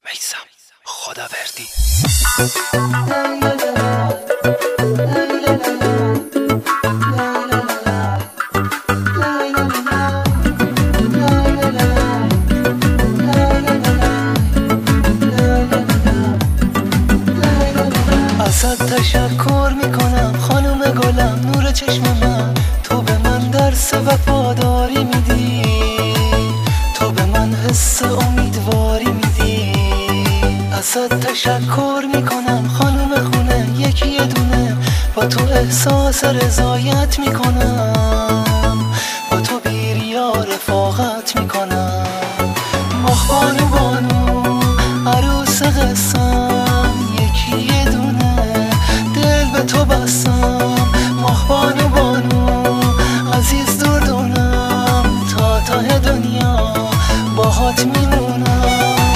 میثم خداوردی. ازت تشکر میکنم خانم گلم، نور چشم من. تو به من درس وفاداری میدی، تو به من حس امیدواری میدی. ازت تشکر میکنم خانم خونه، یکی یه دونه با تو احساس رضایت میکنم، با تو بیریا رفاقت میکنم. ماه بانو بانو عروس قسم، یکی یه دونه دل به تو بستم. ماه بانو بانو عزیز دردونم، تا ته دنیا باهات میمونم.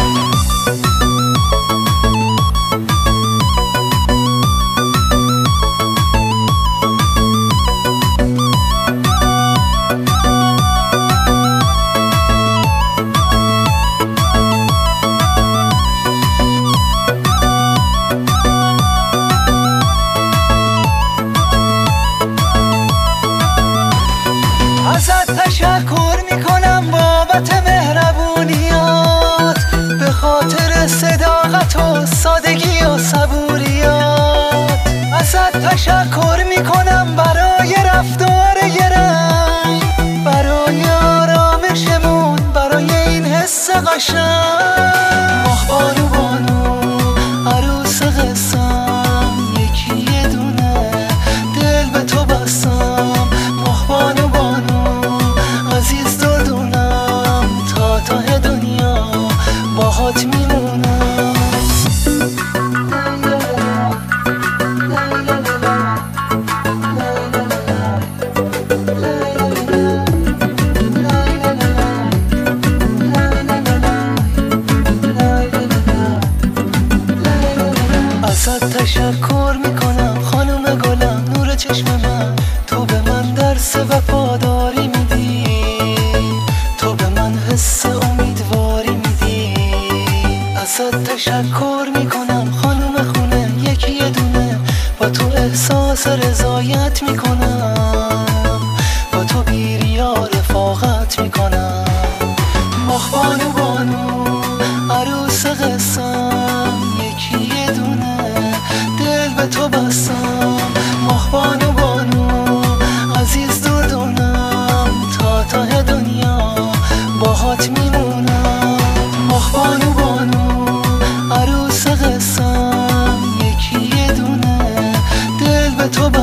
ازت تشکر میکنم بابت مهربونیات، به خاطر صداقت و سادگی و صبوریات. ازت تشکر میکنم برای رفتار گرم، برای آرامشمون، برای این حس قشنگ. ماه بانو بانو عروس قسم، یکی یه دونه دل به تو بستم. ماه بانو بانو عزیز دردونم، تا ته دنیا باهات میمونم. ازت تشکر میکنم خانم گلم، نور چشم من. تو به من درس وفاداری میدی، تو به من حس امیدواری میدی. ازت تشکر میکنم خانم خونه، یکی یه دونه با تو احساس رضایت میکنم، با تو بیریا رفاقت میکنم. ماه بانو بانو عروس قسم، یکی یه دونه دل به تو بستم. ماه بانو بانو عزیز دردونم، تا ته دنیا باهات میمونم. ماه بانو بانو عروس قسم، یکی یه دونه دل به تو